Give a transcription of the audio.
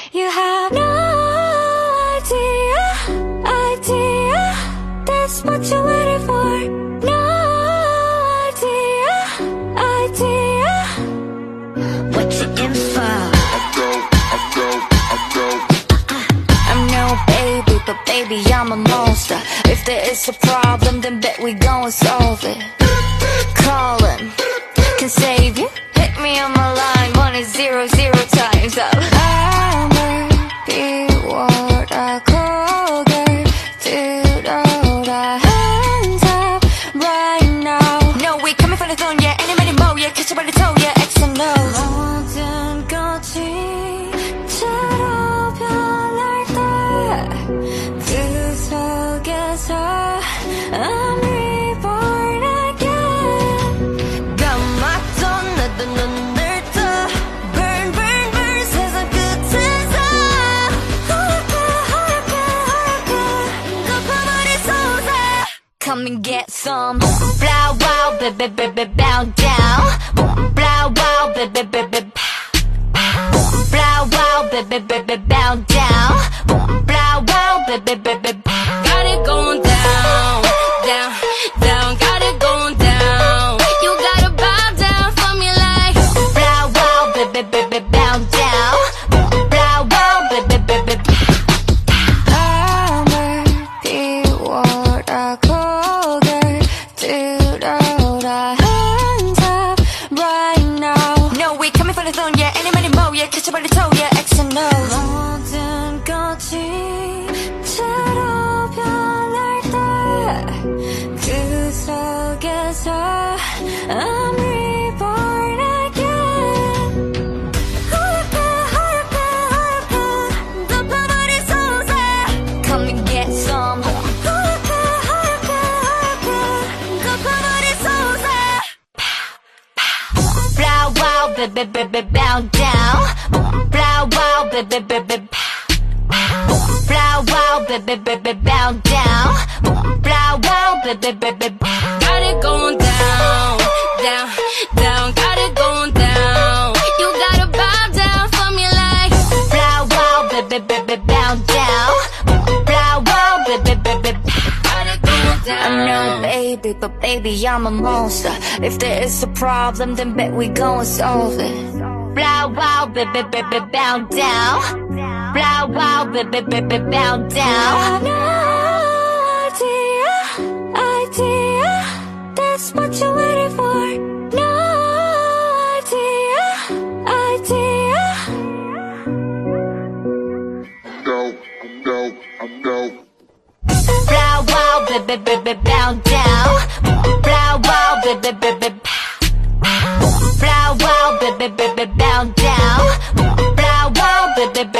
You have no idea, that's what you're waiting for. No idea, what you in for? I'm no baby, but baby I'm a monster. If there is a problem, then bet we gon' solve it. Calling can save you. Hit me on my line, 1-800 times up. I'm be what I call girl. Dude, hold our hands up right now. No, we coming for the throne, yeah. Any, many more, yeah. Catch you by the toe, yeah. X and O's. 모든 것이 처럼 변할 때 그 속에서 I'm reborn again. 감았던 나도 눈을 떠 burn burn burn 세상 끝에서 허락해 덮어버릴 솟아. Come and get some. Blow wow baby baby bow down. Blow wow baby baby blow wow baby baby bow down. Blow wow baby baby got it going down down down, got it going down. You gotta bow down for me like blow wow baby baby bow down. Blow wow baby baby I'ma be what I call girl. Dude, hold our hands up right now. No, we coming for the throne, yeah. Any, many more, yeah. Catch you by the toe, yeah. X and O's. 모든 것이 처럼 변할 때 그 속에서 I'm reborn again. 허락해 덮어버릴 솟아. Come and get some. 허락해 덮어버릴 솟아. Blow wow baby baby bow down. Blow wow baby baby blow wow baby baby bow down. Blow wow baby baby got it going down down down, got it going down. You gotta bow down for me like blow wow baby baby bow down. Blow wow baby baby got it going down. I'm no baby, but baby I'm a monster. If there is a problem, then bet we gon' solve it. Blow wow baby baby bow down. Blow wow baby baby bow down. No idea, that's what you're waiting for. No idea. Blow wow baby baby bow down. Blow wow baby baby blow wow baby baby bow down. Blow wow baby baby